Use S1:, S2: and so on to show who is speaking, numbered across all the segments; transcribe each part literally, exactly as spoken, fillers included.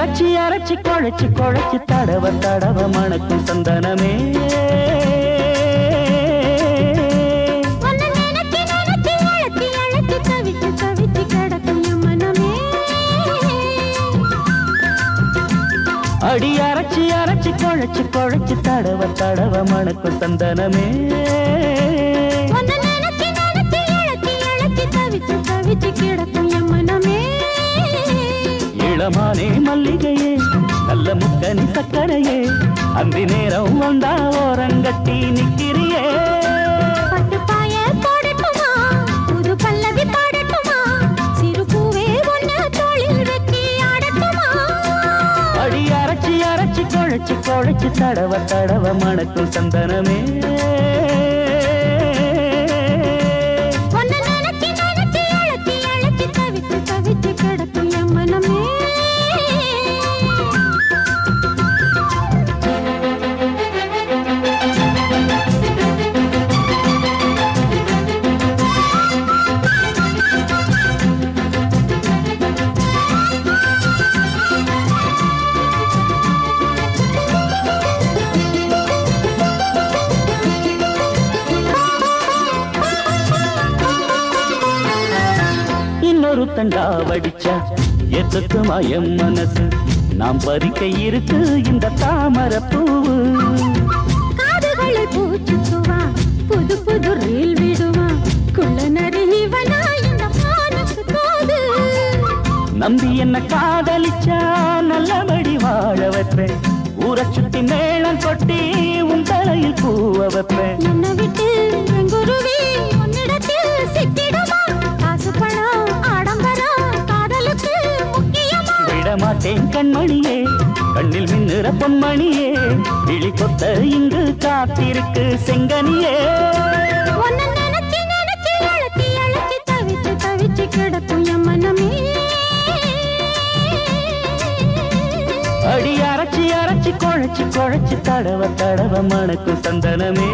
S1: அரைச்சி அரைச்சி குழைச்சி குழைச்சி தடவ தடவ மணக்கும் சந்தனமே அடி அரைச்சி அரைச்சி குழைச்சி குழைச்சி தடவ தடவ மணக்கும் சந்தனமே இளமானே மல்லிகையே நல்ல முக்கனி சக்கரையே அந்த நேரம் வந்தா ஓரங்கட்டி நிக்கிறியே அடி அரைச்சி அரைச்சி குழைச்சி குழைச்சி தடவ தடவ மணக்கும் சந்தனமே தண்டா வடிச்சா எத்துக்குமா என் மனசு நாம் பறிக்க இருக்கு இந்த தாமரை பூவு
S2: காதுகளை பூச்சுக்குவா புது புது ரீல் விடுவா குள்ள நரிவனா இந்த மானுக்கு தோது
S1: நம்பி என்ன காதலிச்சா நல்லபடி வாழ வைப்பேன் ஊரை சுத்தி மேளம் கொட்டி உன் தலையில் பூவ வைப்பேன்
S2: என்ன விட்டு குருவி உன்னிடத்தில் சிக்கிடுமா காசு பணம்
S1: மாட்டேன் கண்மணியே கண்ணில் மின்னுற பொன்மணியே விழி கொத்த இங்கு காத்திருக்கு செங்கனியே அடி அரைச்சி அரைச்சி குழைச்சி குழைச்சி தடவ தடவ மணக்கும் சந்தனமே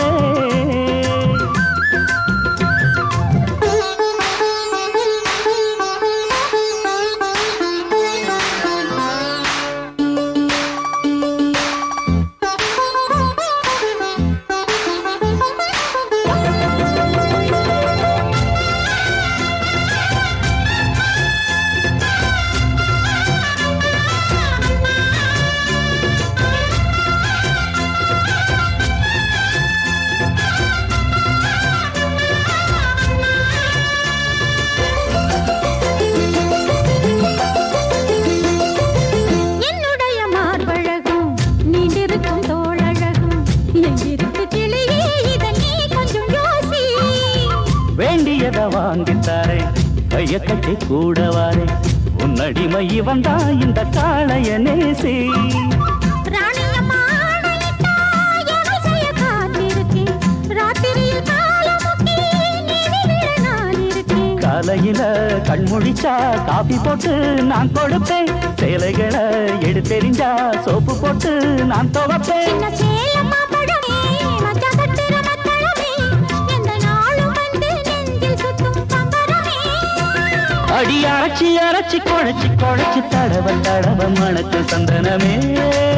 S1: வாங்கித்தாரே கைய கட்டி கூடவாரே உன்னடிமை வந்தா இந்த காளைய நேசி காலையில கண்முழிச்சா காபி போட்டு நான் கொடுப்பேன் சேலைகளை எடுத்தெறிஞ்சா சோப்பு போட்டு நான் துவைப்பேன் அடி அரைச்சி அரைச்சி குழைச்சி குழைச்சி தடவ தடவ மணக்கு சந்தனமே